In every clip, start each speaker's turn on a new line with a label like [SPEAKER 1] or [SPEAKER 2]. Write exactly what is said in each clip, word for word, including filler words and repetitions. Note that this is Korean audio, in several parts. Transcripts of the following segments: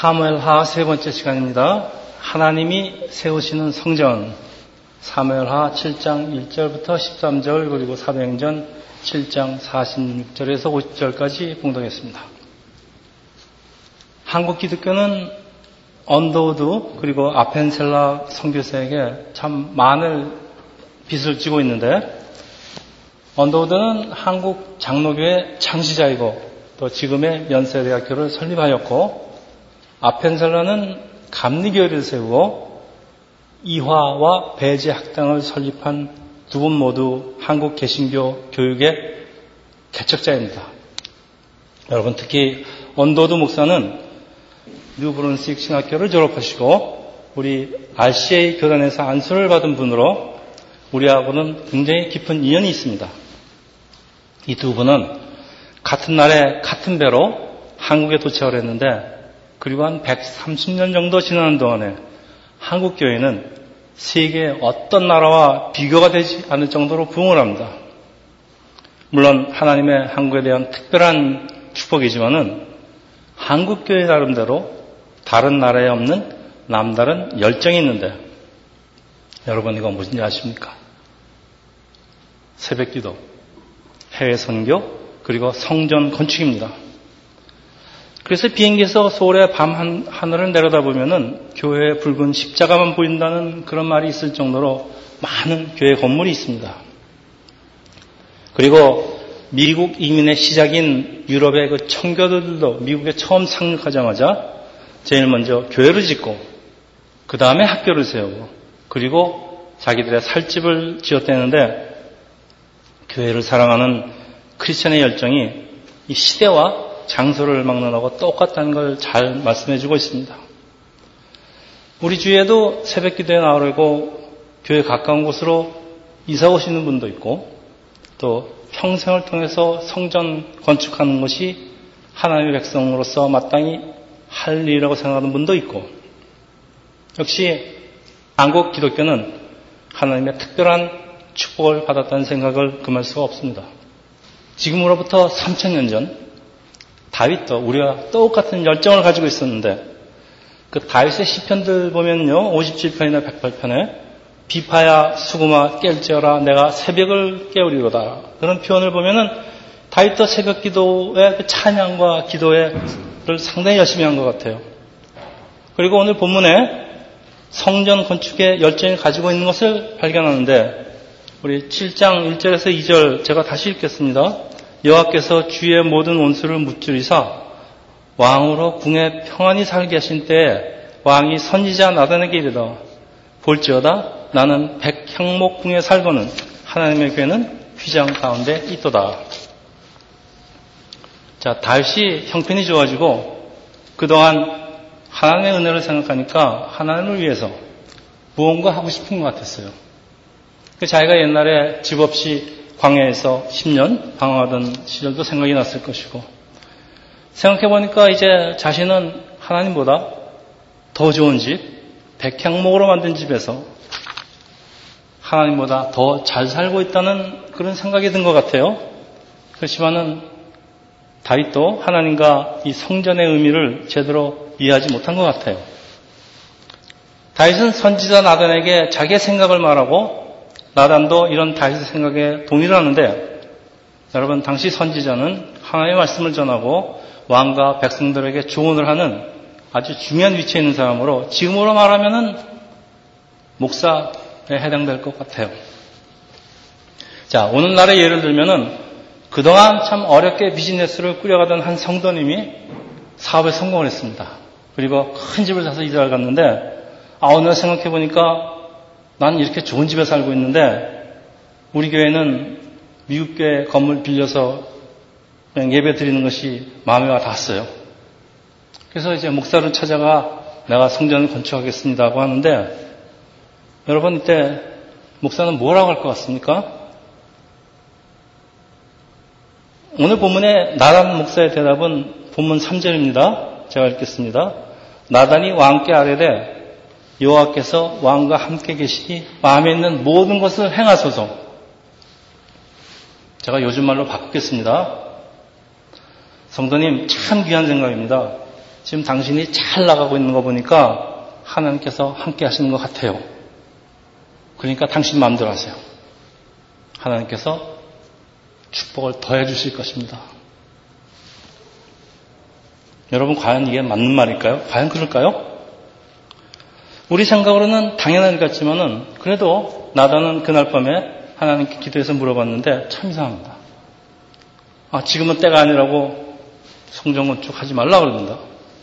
[SPEAKER 1] 사무엘하 세 번째 시간입니다. 하나님이 세우시는 성전, 사무엘하 칠 장 일 절부터 십삼 절 그리고 사도행전 칠 장 사십육 절에서 오십 절까지 봉독했습니다. 한국 기독교는 언더우드 그리고 아펜셀라 선교사에게 참 많은 빚을 지고 있는데, 언더우드는 한국 장로교의 창시자이고 또 지금의 연세대학교를 설립하였고, 아펜셀라는 감리교회를 세우고 이화와 배제 학당을 설립한 두 분 모두 한국 개신교 교육의 개척자입니다. 여러분, 특히 언더우드 목사는 뉴브룬스윅 신학교를 졸업하시고 우리 알씨에이 교단에서 안수를 받은 분으로 우리하고는 굉장히 깊은 인연이 있습니다. 이 두 분은 같은 날에 같은 배로 한국에 도착을 했는데, 그리고 한 백삼십 년 정도 지나는 동안에 한국 교회는 세계의 어떤 나라와 비교가 되지 않을 정도로 부흥을 합니다. 물론 하나님의 한국에 대한 특별한 축복이지만은 한국 교회 나름대로 다른 나라에 없는 남다른 열정이 있는데, 여러분 이거 무슨지 아십니까? 새벽기도, 해외 선교, 그리고 성전 건축입니다. 그래서 비행기에서 서울의 밤 하늘을 내려다보면은 교회의 붉은 십자가만 보인다는 그런 말이 있을 정도로 많은 교회 건물이 있습니다. 그리고 미국 이민의 시작인 유럽의 그 청교도들도 미국에 처음 상륙하자마자 제일 먼저 교회를 짓고 그 다음에 학교를 세우고 그리고 자기들의 살집을 지었다는데, 교회를 사랑하는 크리스천의 열정이 이 시대와 장소를 막론하고 똑같다는 걸 잘 말씀해주고 있습니다. 우리 주위에도 새벽 기도에 나오려고 교회 가까운 곳으로 이사 오시는 분도 있고, 또 평생을 통해서 성전 건축하는 것이 하나님의 백성으로서 마땅히 할 일이라고 생각하는 분도 있고, 역시 한국 기독교는 하나님의 특별한 축복을 받았다는 생각을 금할 수가 없습니다. 지금으로부터 삼천 년 전 다윗도 우리와 똑같은 열정을 가지고 있었는데, 그 다윗의 시편들 보면요, 오십칠 편이나 백팔 편에 비파야 수구마 깰지어라 내가 새벽을 깨우리로다, 그런 표현을 보면은 다윗도 새벽 기도의 그 찬양과 기도를 상당히 열심히 한 것 같아요. 그리고 오늘 본문에 성전 건축에 열정을 가지고 있는 것을 발견하는데, 우리 칠 장 일 절에서 이 절 제가 다시 읽겠습니다. 여호와께서 주의 모든 원수를 무찌르사 왕으로 궁에 평안히 살게 하신 때에 왕이 선지자 나단에게 이르다 볼지어다 나는 백향목 궁에 살고는 하나님의 교회는 휘장 가운데 있도다. 자, 다윗이 형편이 좋아지고 그동안 하나님의 은혜를 생각하니까 하나님을 위해서 무언가 하고 싶은 것 같았어요. 자기가 옛날에 집 없이 광야에서 십 년 방황하던 시절도 생각이 났을 것이고, 생각해보니까 이제 자신은 하나님보다 더 좋은 집, 백향목으로 만든 집에서 하나님보다 더 잘 살고 있다는 그런 생각이 든 것 같아요. 그렇지만은 다윗도 하나님과 이 성전의 의미를 제대로 이해하지 못한 것 같아요. 다윗은 선지자 나단에게 자기의 생각을 말하고, 나단도 이런 다윗의 생각에 동의를 하는데, 여러분, 당시 선지자는 하나님의 말씀을 전하고 왕과 백성들에게 조언을 하는 아주 중요한 위치에 있는 사람으로 지금으로 말하면은 목사에 해당될 것 같아요. 자, 오늘날의 예를 들면은 그동안 참 어렵게 비즈니스를 꾸려가던 한 성도님이 사업에 성공을 했습니다. 그리고 큰 집을 사서 이사를 갔는데, 아, 어느 날 생각해보니까 난 이렇게 좋은 집에 살고 있는데 우리 교회는 미국 교회 건물 빌려서 그냥 예배 드리는 것이 마음에 와 닿았어요. 그래서 이제 목사를 찾아가 내가 성전을 건축하겠습니다고 하는데, 여러분 이때 목사는 뭐라고 할 것 같습니까? 오늘 본문의 나단 목사의 대답은 본문 삼 절입니다. 제가 읽겠습니다. 나단이 왕께 아뢰되 여호와께서 왕과 함께 계시니 마음에 있는 모든 것을 행하소서. 제가 요즘 말로 바꾸겠습니다. 성도님, 참 귀한 생각입니다. 지금 당신이 잘 나가고 있는 거 보니까 하나님께서 함께 하시는 것 같아요. 그러니까 당신 마음대로 하세요. 하나님께서 축복을 더해 주실 것입니다. 여러분, 과연 이게 맞는 말일까요? 과연 그럴까요? 우리 생각으로는 당연한 것 같지만은 그래도 나다는 그날 밤에 하나님께 기도해서 물어봤는데 참 이상합니다. 아, 지금은 때가 아니라고 성전 건축하지 말라 그럽니다.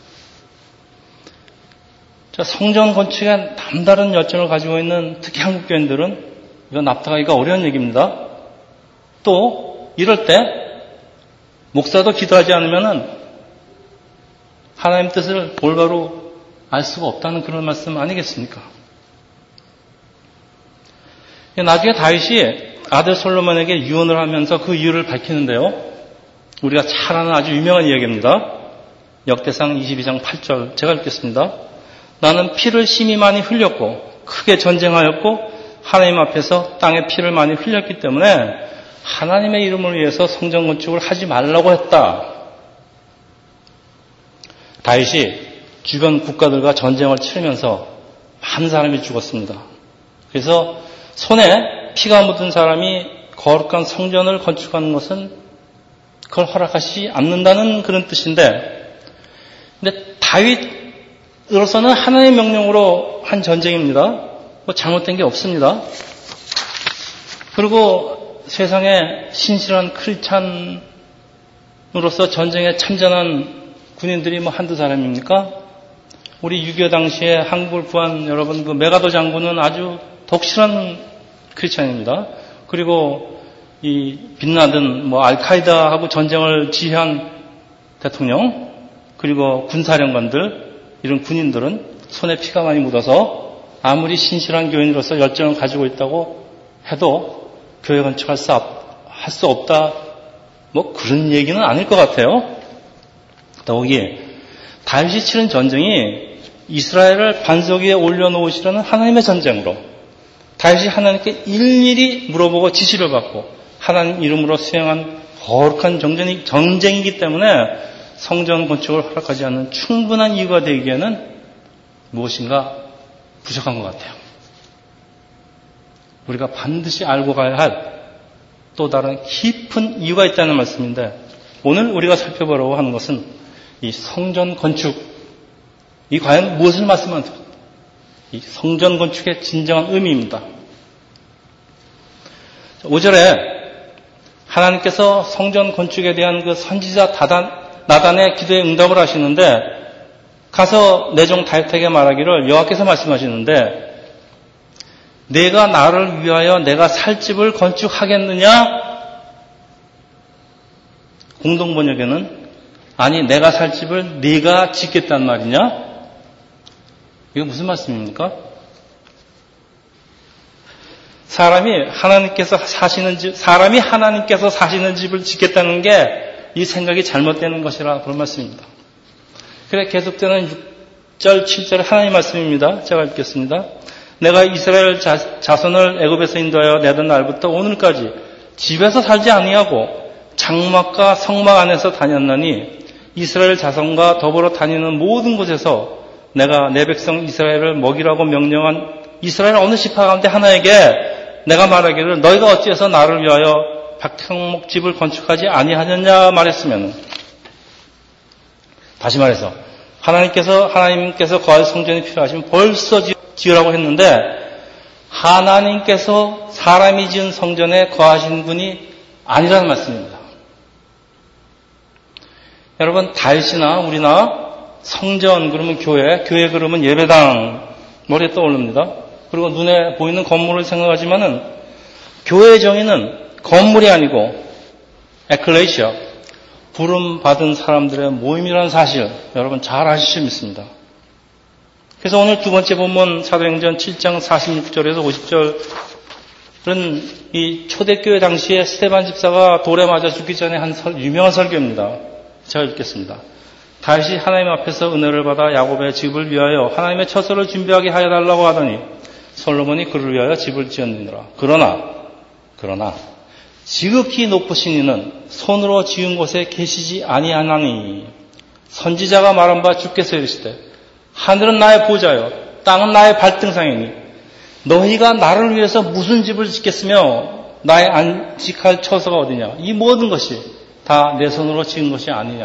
[SPEAKER 1] 자, 성전 건축에 남다른 열정을 가지고 있는 특히 한국 교인들은 이거 납득하기가 어려운 얘기입니다. 또 이럴 때 목사도 기도하지 않으면은 하나님 뜻을 올바로 알 수가 없다는 그런 말씀 아니겠습니까? 나중에 다윗이 아들 솔로몬에게 유언을 하면서 그 이유를 밝히는데요. 우리가 잘 아는 아주 유명한 이야기입니다. 역대상 이십이 장 팔 절 제가 읽겠습니다. 나는 피를 심히 많이 흘렸고 크게 전쟁하였고 하나님 앞에서 땅에 피를 많이 흘렸기 때문에 하나님의 이름을 위해서 성전 건축을 하지 말라고 했다. 다윗이 주변 국가들과 전쟁을 치르면서 많은 사람이 죽었습니다. 그래서 손에 피가 묻은 사람이 거룩한 성전을 건축하는 것은 그걸 허락하시지 않는다는 그런 뜻인데, 근데 다윗으로서는 하나님의 명령으로 한 전쟁입니다. 뭐 잘못된 게 없습니다. 그리고 세상에 신실한 크리스찬으로서 전쟁에 참전한 군인들이 뭐 한두 사람입니까? 우리 육이오 당시에 한국을 구한 여러분, 그 메가도 장군은 아주 독실한 크리스찬입니다. 그리고 이 빈라든, 뭐 알카이다하고 전쟁을 지휘한 대통령, 그리고 군사령관들, 이런 군인들은 손에 피가 많이 묻어서 아무리 신실한 교인으로서 열정을 가지고 있다고 해도 교회 건축할 수, 할 수 없다, 뭐 그런 얘기는 아닐 것 같아요. 더욱이 다윗이 치른 전쟁이 이스라엘을 반석 위에 올려놓으시려는 하나님의 전쟁으로 다윗이 하나님께 일일이 물어보고 지시를 받고 하나님 이름으로 수행한 거룩한 전쟁이, 전쟁이기 때문에 성전 건축을 허락하지 않는 충분한 이유가 되기에는 무엇인가 부족한 것 같아요. 우리가 반드시 알고 가야 할 또 다른 깊은 이유가 있다는 말씀인데, 오늘 우리가 살펴보려고 하는 것은 이 성전 건축, 이 과연 무엇을 말씀하는 이 성전 건축의 진정한 의미입니다. 오 절에 하나님께서 성전 건축에 대한 그 선지자 다단, 나단의 기도에 응답을 하시는데, 가서 내 종 다윗에게 말하기를 여호와께서 말씀하시는데, 내가 나를 위하여 내가 살 집을 건축하겠느냐? 공동번역에는 아니 내가 살 집을 네가 짓겠단 말이냐? 이거 무슨 말씀입니까? 사람이 하나님께서 사시는 집, 사람이 하나님께서 사시는 집을 짓겠다는 게 이 생각이 잘못되는 것이라 그런 말씀입니다. 그래 계속되는 육 절, 칠 절 하나님 말씀입니다. 제가 읽겠습니다. 내가 이스라엘 자, 자손을 애굽에서 인도하여 내던 날부터 오늘까지 집에서 살지 아니하고 장막과 성막 안에서 다녔나니 이스라엘 자손과 더불어 다니는 모든 곳에서 내가 내 백성 이스라엘을 먹이라고 명령한 이스라엘 어느 지파 가운데 하나에게 내가 말하기를 너희가 어찌해서 나를 위하여 백향목집을 건축하지 아니하느냐 말했으면, 다시 말해서 하나님께서 하나님께서 거할 성전이 필요하시면 벌써 지으라고 했는데 하나님께서 사람이 지은 성전에 거하신 분이 아니라는 말씀입니다. 여러분, 다윗이나 우리나 성전 그러면 교회, 교회 그러면 예배당 머리에 떠오릅니다. 그리고 눈에 보이는 건물을 생각하지만은 교회의 정의는 건물이 아니고 에클레시아, 부름 받은 사람들의 모임이라는 사실 여러분 잘 아시지 믿습니다. 그래서 오늘 두 번째 본문 사도행전 칠 장 사십육 절에서 오십 절은 이 초대교회 당시에 스데반 집사가 돌에 맞아 죽기 전에 한 설, 유명한 설교입니다. 제가 읽겠습니다. 다윗이 하나님 앞에서 은혜를 받아 야곱의 집을 위하여 하나님의 처소를 준비하게 하여 달라고 하더니 솔로몬이 그를 위하여 집을 지었느니라. 그러나 그러나 지극히 높으신 이는 손으로 지은 곳에 계시지 아니하나니 선지자가 말한 바 주께서 이르시되 하늘은 나의 보좌요 땅은 나의 발등상이니 너희가 나를 위해서 무슨 집을 짓겠으며 나의 안식할 처소가 어디냐. 이 모든 것이 다 내 손으로 지은 것이 아니냐.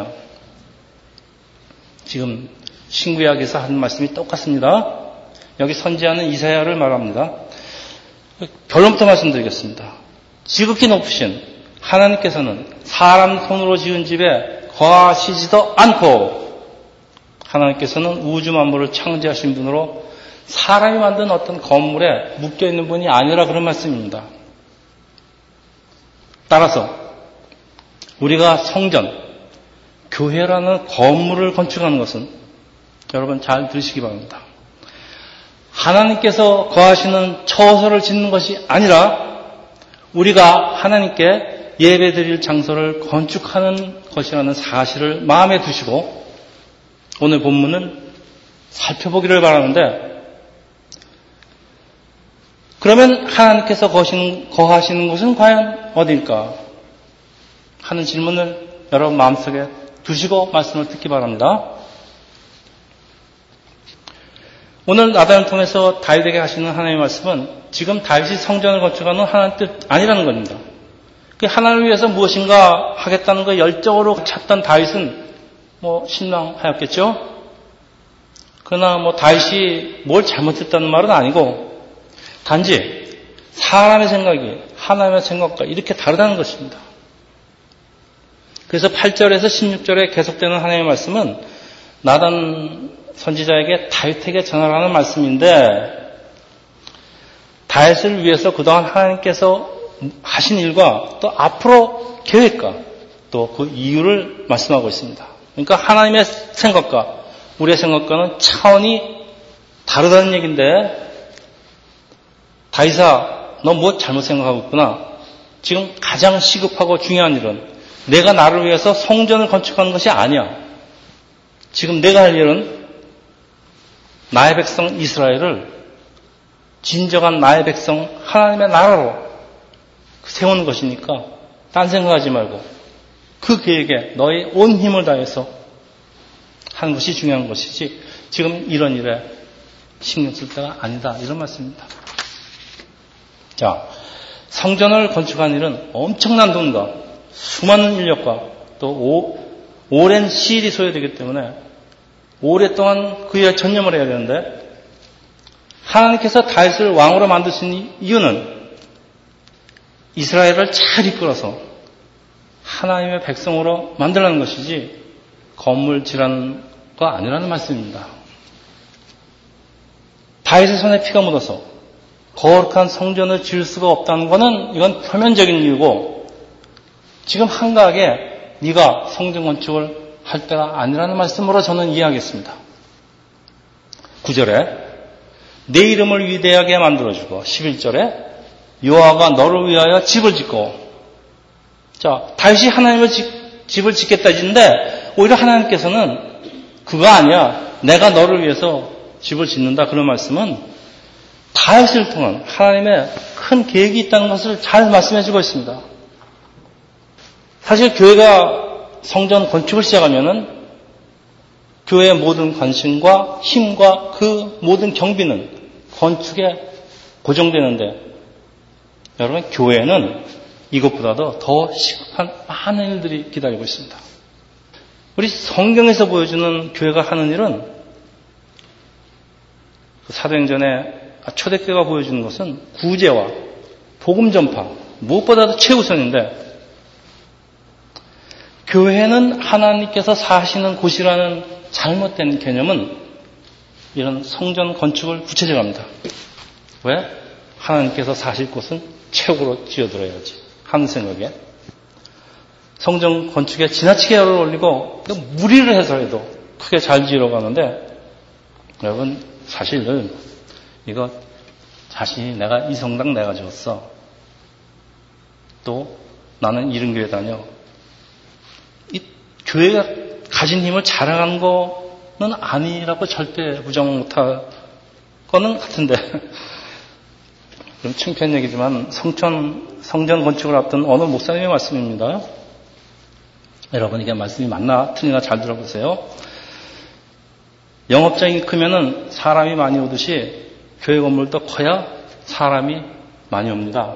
[SPEAKER 1] 지금 신구약에서 하는 말씀이 똑같습니다. 여기 선지자는 이사야를 말합니다. 결론부터 말씀드리겠습니다. 지극히 높으신 하나님께서는 사람 손으로 지은 집에 거하시지도 않고 하나님께서는 우주 만물을 창조하신 분으로 사람이 만든 어떤 건물에 묶여있는 분이 아니라 그런 말씀입니다. 따라서 우리가 성전, 교회라는 건물을 건축하는 것은 여러분 잘 들으시기 바랍니다. 하나님께서 거하시는 처소를 짓는 것이 아니라 우리가 하나님께 예배드릴 장소를 건축하는 것이라는 사실을 마음에 두시고 오늘 본문은 살펴보기를 바라는데 그러면 하나님께서 거하시는, 거하시는 곳은 과연 어디일까 하는 질문을 여러분 마음속에 두시고 말씀을 듣기 바랍니다. 오늘 나단을 통해서 다윗에게 하시는 하나님의 말씀은 지금 다윗이 성전을 건축하는 하나님 뜻 아니라는 겁니다. 하나님을 위해서 무엇인가 하겠다는 걸 열정으로 찾던 다윗은 뭐 실망하였겠죠. 그러나 뭐 다윗이 뭘 잘못했다는 말은 아니고 단지 사람의 생각이 하나님의 생각과 이렇게 다르다는 것입니다. 그래서 팔 절에서 십육 절에 계속되는 하나님의 말씀은 나단 선지자에게 다윗에게 전하라는 말씀인데 다윗을 위해서 그동안 하나님께서 하신 일과 또 앞으로 계획과 또 그 이유를 말씀하고 있습니다. 그러니까 하나님의 생각과 우리의 생각과는 차원이 다르다는 얘기인데 다윗아 너 뭐 잘못 생각하고 있구나. 지금 가장 시급하고 중요한 일은 내가 나를 위해서 성전을 건축하는 것이 아니야. 지금 내가 할 일은 나의 백성 이스라엘을 진정한 나의 백성 하나님의 나라로 세우는 것이니까 딴 생각하지 말고 그 계획에 너의 온 힘을 다해서 하는 것이 중요한 것이지 지금 이런 일에 신경 쓸 때가 아니다. 이런 말씀입니다. 자, 성전을 건축하는 일은 엄청난 돈과 수많은 인력과 또 오, 오랜 시일이 소요되기 때문에 오랫동안 그 일에 전념을 해야 되는데 하나님께서 다윗을 왕으로 만드신 이유는 이스라엘을 잘 이끌어서 하나님의 백성으로 만들라는 것이지 건물 지라는 거 아니라는 말씀입니다. 다윗의 손에 피가 묻어서 거룩한 성전을 지을 수가 없다는 것은 이건 표면적인 이유고 지금 한가하게 네가 성전 건축을 할 때가 아니라는 말씀으로 저는 이해하겠습니다. 구 절에 내 이름을 위대하게 만들어주고 십일 절에 여호와가 너를 위하여 집을 짓고 자 다윗이 하나님의 집, 집을 짓겠다 짓는데 오히려 하나님께서는 그거 아니야. 내가 너를 위해서 집을 짓는다. 그런 말씀은 다윗을 통한 하나님의 큰 계획이 있다는 것을 잘 말씀해주고 있습니다. 사실 교회가 성전 건축을 시작하면은 교회의 모든 관심과 힘과 그 모든 경비는 건축에 고정되는데 여러분 교회는 이것보다도 더 시급한 많은 일들이 기다리고 있습니다. 우리 성경에서 보여주는 교회가 하는 일은 사도행전에 초대교회가 보여주는 것은 구제와 복음 전파 무엇보다도 최우선인데 교회는 하나님께서 사시는 곳이라는 잘못된 개념은 이런 성전 건축을 부채질합니다. 왜? 하나님께서 사실 곳은 최고로 지어들어야지 하는 생각에 성전 건축에 지나치게 열을 올리고 무리를 해서라도 크게 잘 지어가는데 여러분 사실은 이거 자신이 내가 이 성당 내가 지었어. 또 나는 이런 교회 다녀. 이 교회가 가진 힘을 자랑하는 거는 아니라고 절대 부정 못할 거는 같은데 좀 창피한 얘기지만 성전, 성전 건축을 앞둔 어느 목사님의 말씀입니다. 여러분 이게 말씀이 맞나 틀리나 잘 들어보세요. 영업장이 크면은 사람이 많이 오듯이 교회 건물도 커야 사람이 많이 옵니다.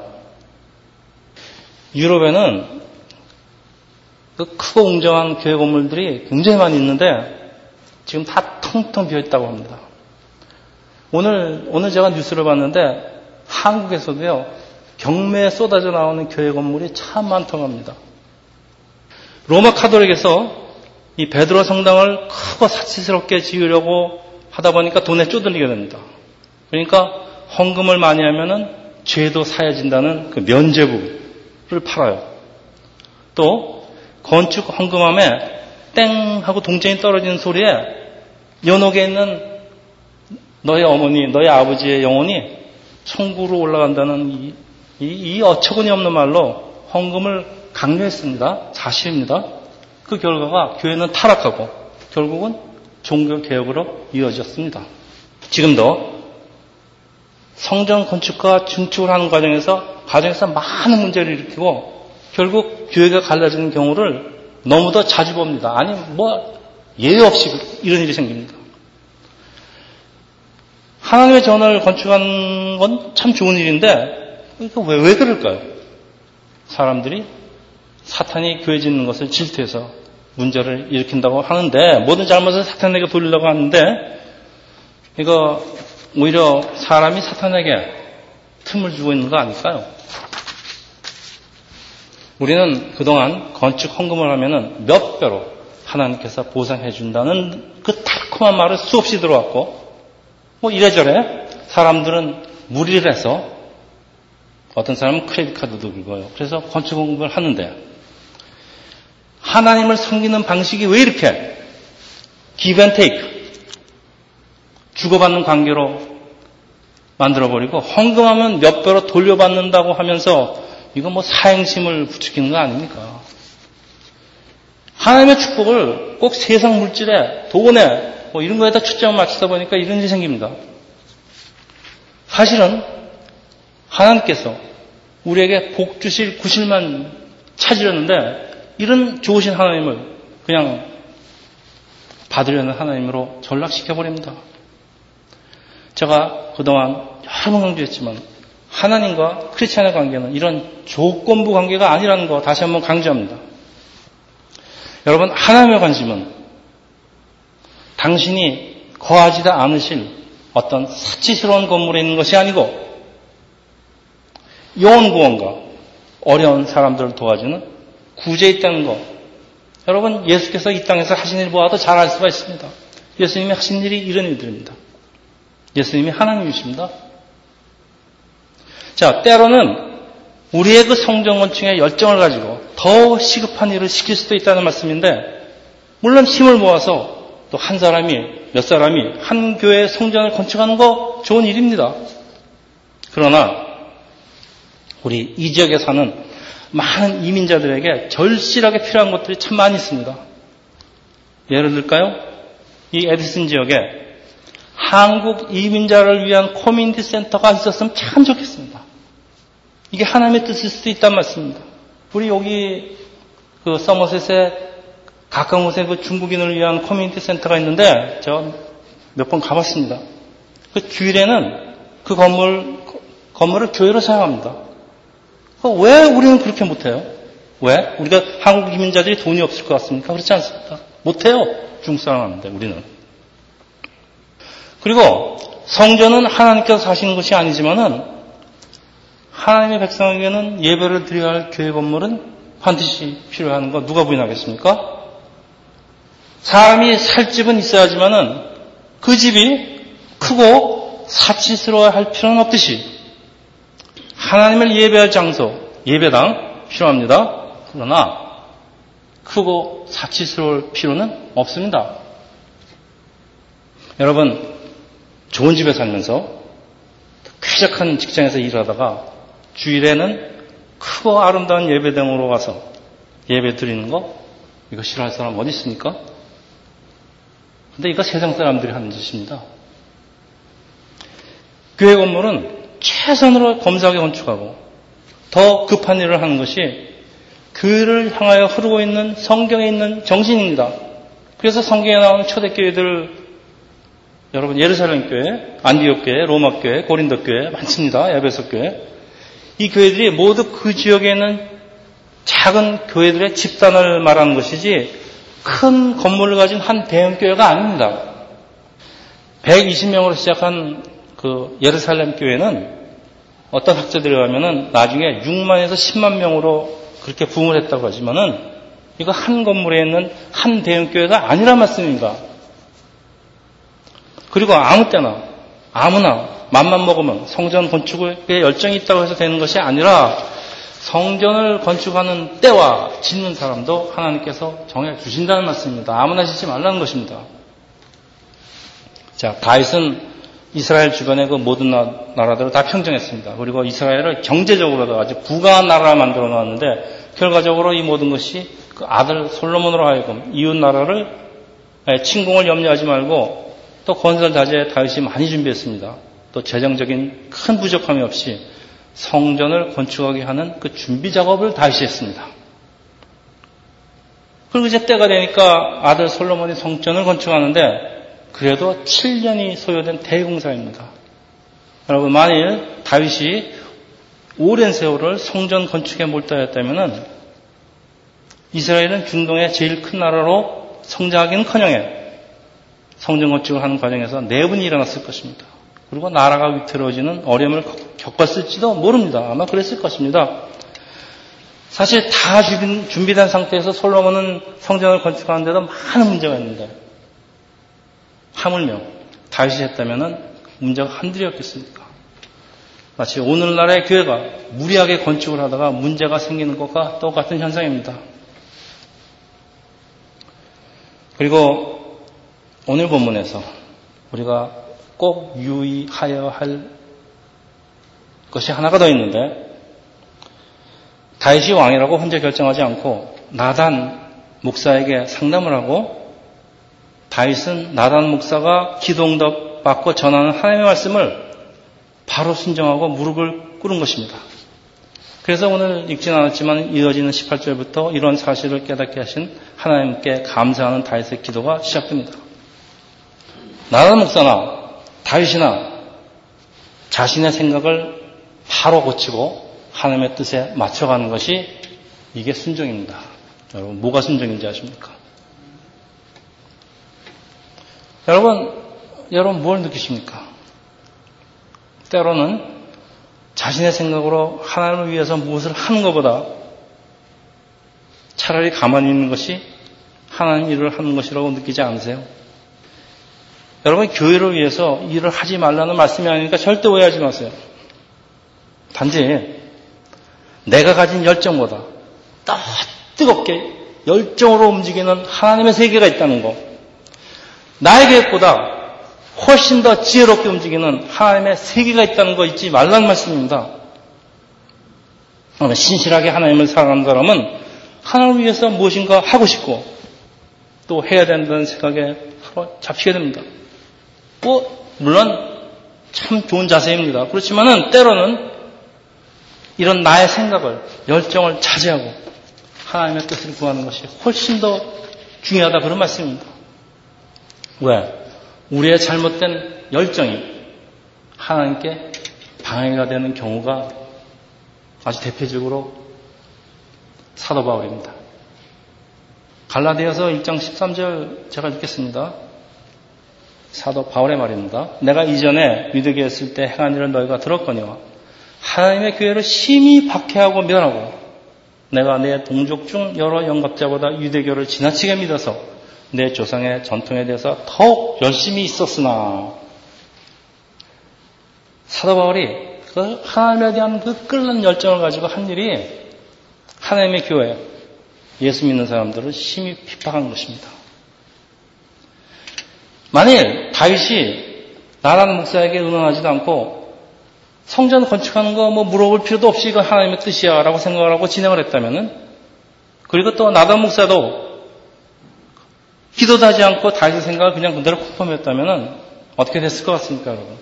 [SPEAKER 1] 유럽에는 그 크고 웅장한 교회 건물들이 굉장히 많이 있는데 지금 다 텅텅 비어있다고 합니다. 오늘, 오늘 제가 뉴스를 봤는데 한국에서도요, 경매에 쏟아져 나오는 교회 건물이 참 많다고 합니다. 로마 카톨릭에서 이 베드로 성당을 크고 사치스럽게 지으려고 하다 보니까 돈에 쪼들리게 됩니다. 그러니까 헌금을 많이 하면은 죄도 사해진다는 그 면죄부를 팔아요. 또 건축 헌금함에 땡 하고 동전이 떨어지는 소리에 연옥에 있는 너의 어머니, 너의 아버지의 영혼이 천국으로 올라간다는 이, 이, 이 어처구니 없는 말로 헌금을 강요했습니다. 사실입니다. 그 결과가 교회는 타락하고 결국은 종교개혁으로 이어졌습니다. 지금도 성전 건축과 증축을 하는 과정에서 과정에서 많은 문제를 일으키고 결국 교회가 갈라지는 경우를 너무도 자주 봅니다. 아니 뭐 예외 없이 이런 일이 생깁니다. 하나님의 전을 건축하는 건 참 좋은 일인데 왜, 왜 그럴까요? 사람들이 사탄이 교회 짓는 것을 질투해서 문제를 일으킨다고 하는데 모든 잘못을 사탄에게 돌리려고 하는데 이거 오히려 사람이 사탄에게 틈을 주고 있는 거 아닐까요? 우리는 그동안 건축 헌금을 하면은 몇 배로 하나님께서 보상해 준다는 그 달콤한 말을 수없이 들어왔고 뭐 이래저래 사람들은 무리를 해서 어떤 사람은 크레딧 카드도 긁어요. 그래서 건축 헌금을 하는데 하나님을 섬기는 방식이 왜 이렇게 give and take 주고받는 관계로 만들어버리고 헌금하면 몇 배로 돌려받는다고 하면서 이거 뭐 사행심을 부추기는 거 아닙니까? 하나님의 축복을 꼭 세상 물질에 돈에 뭐 이런 거에다 초점을 맞추다 보니까 이런 일이 생깁니다. 사실은 하나님께서 우리에게 복 주실 구실만 찾으려는데 이런 좋으신 하나님을 그냥 받으려는 하나님으로 전락시켜버립니다. 제가 그동안 여러 번 강조했지만 하나님과 크리스찬의 관계는 이런 조건부 관계가 아니라는 거 다시 한번 강조합니다. 여러분 하나님의 관심은 당신이 거하지도 않으실 어떤 사치스러운 건물에 있는 것이 아니고 영혼 구원과 어려운 사람들을 도와주는 구제에 있다는 것. 여러분 예수께서 이 땅에서 하신 일 보아도 잘 알 수가 있습니다. 예수님이 하신 일이 이런 일들입니다. 예수님이 하나님이십니다. 자, 때로는 우리의 그 성전 건축에 열정을 가지고 더 시급한 일을 시킬 수도 있다는 말씀인데 물론 힘을 모아서 또 한 사람이 몇 사람이 한 교회의 성전을 건축하는 거 좋은 일입니다. 그러나 우리 이 지역에 사는 많은 이민자들에게 절실하게 필요한 것들이 참 많이 있습니다. 예를 들까요? 이 에디슨 지역에 한국 이민자를 위한 커뮤니티 센터가 있었으면 참 좋겠습니다. 이게 하나님의 뜻일 수도 있단 말씀입니다. 우리 여기 그 서머셋에 가까운 곳에 그 중국인을 위한 커뮤니티 센터가 있는데 제가 몇 번 가봤습니다. 그 주일에는 그 건물 건물을 교회로 사용합니다. 왜 우리는 그렇게 못해요? 왜? 우리가 한국 이민자들이 돈이 없을 것 같습니까? 그렇지 않습니까? 못해요. 중국 사람 하는데 우리는. 그리고 성전은 하나님께서 사시는 것이 아니지만은 하나님의 백성에게는 예배를 드려야 할 교회 건물은 반드시 필요한 거 누가 부인하겠습니까? 사람이 살 집은 있어야지만은 그 집이 크고 사치스러워할 필요는 없듯이 하나님을 예배할 장소, 예배당 필요합니다. 그러나 크고 사치스러울 필요는 없습니다. 여러분, 좋은 집에 살면서 쾌적한 직장에서 일하다가 주일에는 크고 아름다운 예배당으로 와서 예배 드리는 거 이거 싫어할 사람 어디 있습니까? 근데 이거 세상 사람들이 하는 짓입니다. 교회 건물은 최선으로 검소하게 건축하고 더 급한 일을 하는 것이 교회를 향하여 흐르고 있는 성경에 있는 정신입니다. 그래서 성경에 나오는 초대교회들, 여러분 예루살렘 교회, 안디옥 교회, 로마 교회, 고린도 교회 많습니다. 에베소 교회. 이 교회들이 모두 그 지역에 있는 작은 교회들의 집단을 말하는 것이지 큰 건물을 가진 한 대형 교회가 아닙니다. 백이십 명으로 시작한 그 예루살렘 교회는 어떤 학자들이 하면은 나중에 육만에서 십만 명으로 그렇게 부흥을 했다고 하지만은 이거 한 건물에 있는 한 대형 교회가 아니란 말씀입니다. 그리고 아무 때나 아무나 맘만 먹으면 성전 건축에 열정이 있다고 해서 되는 것이 아니라 성전을 건축하는 때와 짓는 사람도 하나님께서 정해 주신다는 말씀입니다. 아무나 짓지 말라는 것입니다. 자, 다윗은 이스라엘 주변의 그 모든 나라들을 다 평정했습니다. 그리고 이스라엘을 경제적으로도 아주 부강한 나라를 만들어 놨는데 결과적으로 이 모든 것이 그 아들 솔로몬으로 하여금 이웃 나라를 침공을 염려하지 말고 또 건설 자재에 다윗이 많이 준비했습니다. 또 재정적인 큰 부족함이 없이 성전을 건축하게 하는 그 준비 작업을 다윗이 했습니다. 그리고 이제 때가 되니까 아들 솔로몬이 성전을 건축하는데 그래도 칠 년이 소요된 대공사입니다. 여러분, 만일 다윗이 오랜 세월을 성전 건축에 몰두했다면 이스라엘은 중동의 제일 큰 나라로 성장하기는커녕에 성전 건축을 하는 과정에서 내분이 일어났을 것입니다. 그리고 나라가 위태로워지는 어려움을 겪었을지도 모릅니다. 아마 그랬을 것입니다. 사실 다 준비된 상태에서 솔로몬은 성전을 건축하는데도 많은 문제가 있는데 하물며 다윗이 했다면 문제가 한둘이었겠습니까? 마치 오늘날의 교회가 무리하게 건축을 하다가 문제가 생기는 것과 똑같은 현상입니다. 그리고 오늘 본문에서 우리가 꼭 유의하여야 할 것이 하나가 더 있는데 다윗이 왕이라고 혼자 결정하지 않고 나단 목사에게 상담을 하고 다윗은 나단 목사가 기도응답 받고 전하는 하나님의 말씀을 바로 순종하고 무릎을 꿇은 것입니다. 그래서 오늘 읽지는 않았지만 이어지는 십팔 절부터 이런 사실을 깨닫게 하신 하나님께 감사하는 다윗의 기도가 시작됩니다. 나단 목사나 다윗이나 자신의 생각을 바로 고치고 하나님의 뜻에 맞춰가는 것이 이게 순종입니다. 여러분, 뭐가 순종인지 아십니까? 여러분, 여러분 뭘 느끼십니까? 때로는 자신의 생각으로 하나님을 위해서 무엇을 하는 것보다 차라리 가만히 있는 것이 하나님 일을 하는 것이라고 느끼지 않으세요? 여러분, 교회를 위해서 일을 하지 말라는 말씀이 아니니까 절대 오해하지 마세요. 단지 내가 가진 열정보다 더 뜨겁게 열정으로 움직이는 하나님의 세계가 있다는 것, 나의 계획보다 훨씬 더 지혜롭게 움직이는 하나님의 세계가 있다는 거 잊지 말라는 말씀입니다. 신실하게 하나님을 사랑하는 사람은 하나님을 위해서 무엇인가 하고 싶고 또 해야 된다는 생각에 잡히게 됩니다. 뭐 물론 참 좋은 자세입니다. 그렇지만은 때로는 이런 나의 생각을, 열정을 자제하고 하나님의 뜻을 구하는 것이 훨씬 더 중요하다, 그런 말씀입니다. 왜? 우리의 잘못된 열정이 하나님께 방해가 되는 경우가 아주 대표적으로 사도 바울입니다. 갈라디아서 일 장 십삼 절 제가 읽겠습니다. 사도 바울의 말입니다. 내가 이전에 유대교에 있을 때 행한 일을 너희가 들었거니와 하나님의 교회를 심히 박해하고 멸하고 내가 내 동족 중 여러 영갑자보다 유대교를 지나치게 믿어서 내 조상의 전통에 대해서 더욱 열심히 있었으나, 사도 바울이 그 하나님에 대한 그 끓는 열정을 가지고 한 일이 하나님의 교회, 예수 믿는 사람들을 심히 핍박한 것입니다. 만일 다윗이 나단 목사에게 의논하지도 않고 성전 건축하는 거 뭐 물어볼 필요도 없이 이건 하나님의 뜻이야 라고 생각을 하고 진행을 했다면은, 그리고 또 나단 목사도 기도도 하지 않고 다윗의 생각을 그냥 그대로 컨펌했다면 어떻게 됐을 것 같습니까, 여러분?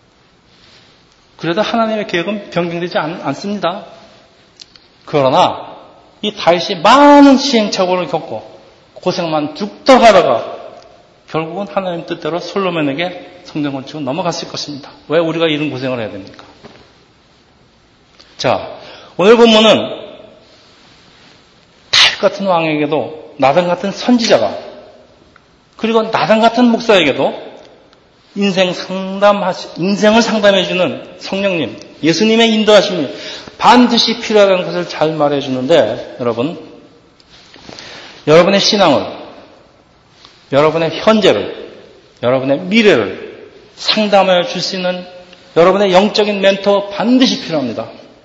[SPEAKER 1] 그래도 하나님의 계획은 변경되지 않, 않습니다. 그러나 이 다윗이 많은 시행착오를 겪고 고생만 죽도록 하다가 결국은 하나님 뜻대로 솔로몬에게 성전 건축은 넘어갔을 것입니다. 왜 우리가 이런 고생을 해야 됩니까? 자, 오늘 본문은 다윗 같은 왕에게도 나단 같은 선지자가 그리고 나단 같은 목사에게도 인생 상담하시, 인생을 상담해주는 성령님, 예수님의 인도하심이 반드시 필요하다는 것을 잘 말해주는데, 여러분, 여러분의 신앙을, 여러분의 현재를, 여러분의 미래를 상담하여 줄 수 있는 여러분의 영적인 멘토 반드시 필요합니다.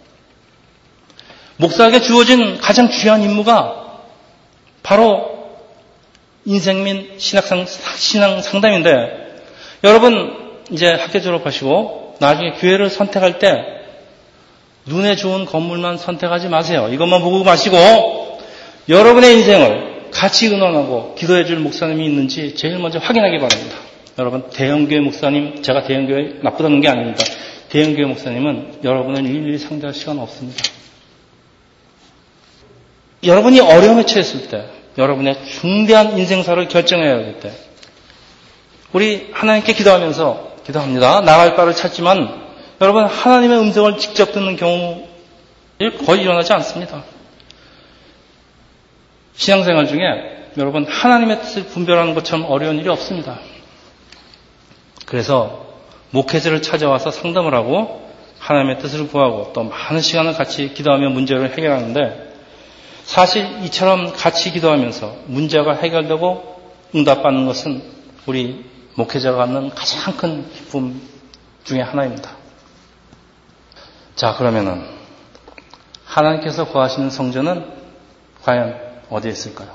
[SPEAKER 1] 목사에게 주어진 가장 중요한 임무가 바로 인생 및 신앙, 신앙 상담인데, 여러분 이제 학교 졸업하시고 나중에 교회를 선택할 때 눈에 좋은 건물만 선택하지 마세요. 이것만 보고 마시고 여러분의 인생을 같이 의논하고 기도해 줄 목사님이 있는지 제일 먼저 확인하기 바랍니다. 여러분, 대형교회 목사님, 제가 대형교회 나쁘다는 게 아닙니다. 대형교회 목사님은 여러분을 일일이 상대할 시간 없습니다. 여러분이 어려움에 처했을 때, 여러분의 중대한 인생사를 결정해야 할 때, 우리 하나님께 기도하면서 기도합니다. 나갈 바를 찾지만 여러분, 하나님의 음성을 직접 듣는 경우 거의 일어나지 않습니다. 신앙생활 중에 여러분, 하나님의 뜻을 분별하는 것처럼 어려운 일이 없습니다. 그래서 목회자를 찾아와서 상담을 하고 하나님의 뜻을 구하고 또 많은 시간을 같이 기도하며 문제를 해결하는데, 사실 이처럼 같이 기도하면서 문제가 해결되고 응답받는 것은 우리 목회자가 갖는 가장 큰 기쁨 중에 하나입니다. 자, 그러면은 하나님께서 거하시는 성전은 과연 어디에 있을까요?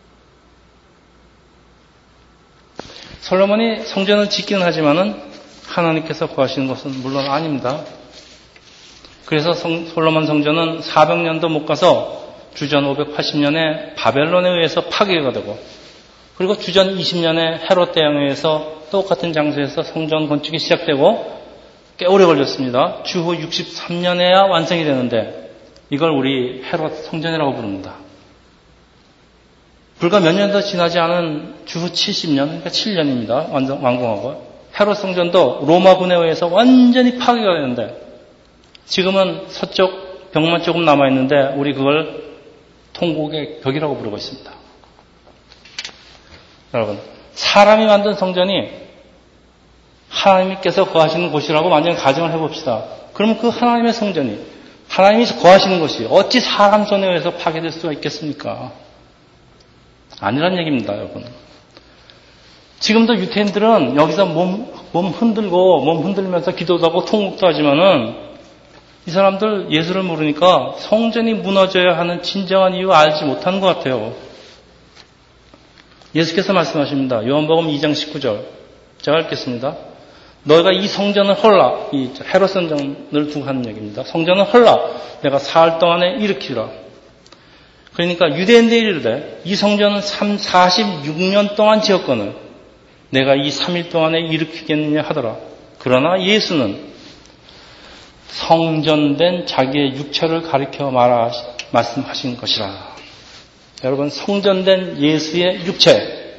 [SPEAKER 1] 솔로몬이 성전을 짓기는 하지만은 하나님께서 거하시는 것은 물론 아닙니다. 그래서 성, 솔로몬 성전은 사백 년도 못 가서 주전 오백팔십 년에 바벨론에 의해서 파괴가 되고, 그리고 주전 이십 년에 헤롯 대왕에 의해서 똑같은 장소에서 성전 건축이 시작되고 꽤 오래 걸렸습니다. 주후 육십삼 년에야 완성이 되는데 이걸 우리 헤롯 성전이라고 부릅니다. 불과 몇 년도 지나지 않은 주후 칠십 년, 그러니까 칠 년입니다. 완성, 완공하고. 헤롯 성전도 로마군에 의해서 완전히 파괴가 되는데 지금은 서쪽 벽만 조금 남아있는데 우리 그걸 통곡의 벽이라고 부르고 있습니다. 여러분, 사람이 만든 성전이 하나님께서 거하시는 곳이라고 만약 가정을 해봅시다. 그러면 그 하나님의 성전이, 하나님이 거하시는 것이 어찌 사람 손에 의해서 파괴될 수가 있겠습니까? 아니란 얘기입니다, 여러분. 지금도 유태인들은 여기서 몸, 몸 흔들고, 몸 흔들면서 기도도 하고 통곡도 하지만은 이 사람들 예수를 모르니까 성전이 무너져야 하는 진정한 이유 알지 못하는 것 같아요. 예수께서 말씀하십니다. 요한복음 이 장 십구 절. 제가 읽겠습니다. 너희가 이 성전을 헐라. 이 헤롯 성전을 두고 하는 얘기입니다. 성전을 헐라. 내가 사흘 동안에 일으키라. 그러니까 유대인들이 이르되 이 성전은 사십육 년 동안 지었거늘 내가 이 삼 일 동안에 일으키겠느냐 하더라. 그러나 예수는 성전된 자기의 육체를 가리켜 말하, 말씀하신 것이라. 여러분, 성전된 예수의 육체.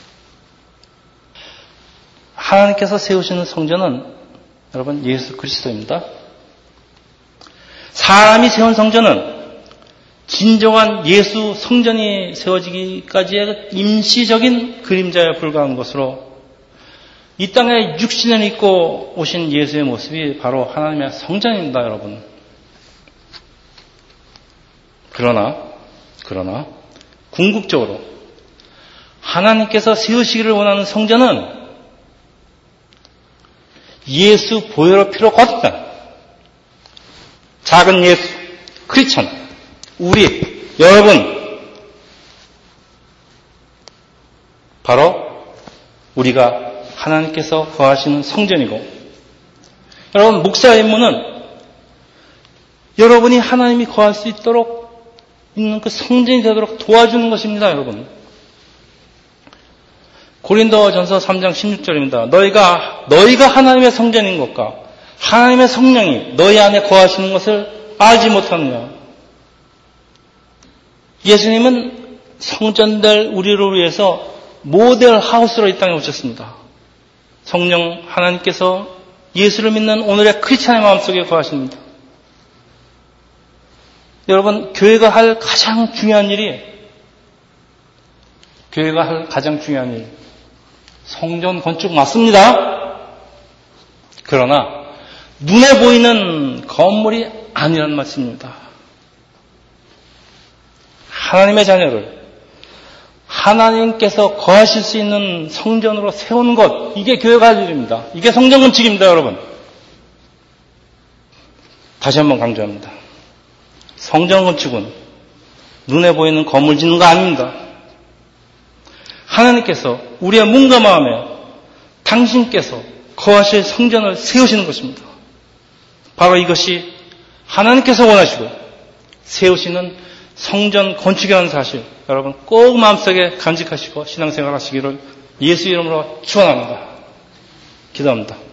[SPEAKER 1] 하나님께서 세우시는 성전은 여러분 예수 그리스도입니다. 사람이 세운 성전은 진정한 예수 성전이 세워지기까지의 임시적인 그림자에 불과한 것으로 이 땅에 육신을 입고 오신 예수의 모습이 바로 하나님의 성전입니다, 여러분. 그러나, 그러나, 궁극적으로 하나님께서 세우시기를 원하는 성전은 예수 보혈의 피로 거듭난 작은 예수, 크리스천, 우리, 여러분, 바로 우리가 하나님께서 거하시는 성전이고, 여러분, 목사의 임무는 여러분이 하나님이 거할 수 있도록 있는 그 성전이 되도록 도와주는 것입니다, 여러분. 고린도전서 삼 장 십육 절입니다. 너희가 너희가 하나님의 성전인 것과 하나님의 성령이 너희 안에 거하시는 것을 알지 못하느냐. 예수님은 성전될 우리를 위해서 모델 하우스로 이 땅에 오셨습니다. 성령 하나님께서 예수를 믿는 오늘의 크리스찬의 마음속에 거하십니다. 여러분, 교회가 할 가장 중요한 일이 교회가 할 가장 중요한 일 성전 건축 맞습니다. 그러나 눈에 보이는 건물이 아니란 말씀입니다. 하나님의 자녀를 하나님께서 거하실 수 있는 성전으로 세운 것, 이게 교회가 할 일입니다. 이게 성전 건축입니다, 여러분. 다시 한번 강조합니다. 성전 건축은 눈에 보이는 건물 짓는 거 아닙니다. 하나님께서 우리의 몸과 마음에 당신께서 거하실 성전을 세우시는 것입니다. 바로 이것이 하나님께서 원하시고 세우시는 성전 건축이라는 사실, 여러분 꼭 마음속에 간직하시고 신앙생활 하시기를 예수 이름으로 축원합니다. 기도합니다.